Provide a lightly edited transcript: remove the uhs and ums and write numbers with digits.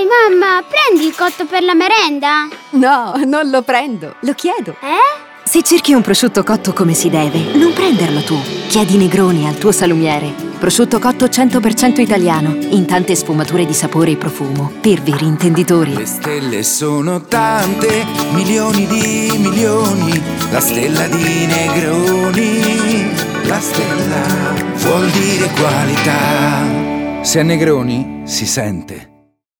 Dai, mamma, prendi il cotto per la merenda? No, non lo prendo, lo chiedo. Eh? Se cerchi un prosciutto cotto come si deve, non prenderlo tu. Chiedi Negroni al tuo salumiere. Prosciutto cotto 100% italiano, in tante sfumature di sapore e profumo, per veri intenditori. Le stelle sono tante, milioni di milioni, la stella di Negroni. La stella vuol dire qualità. Se è Negroni si sente.